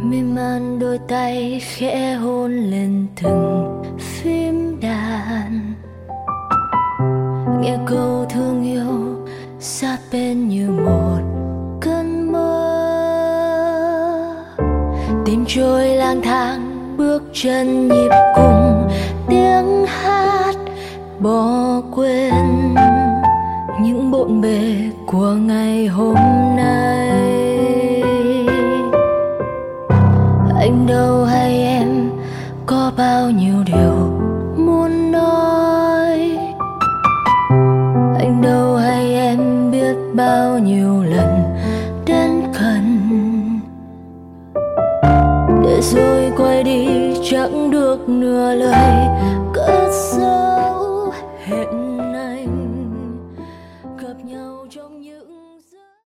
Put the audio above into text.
Mềm man đôi tay khẽ hôn lên từng phím đàn, nghe câu thương yêu sát bên như một cơn mơ. Tìm trôi lang thang bước chân nhịp cùng tiếng hát, bỏ quên những bộn bề của ngày hôm nay. Anh đâu hay em có bao nhiêu điều muốn nói, anh đâu hay em biết bao nhiêu lần đến gần, để rồi quay đi chẳng được nửa lời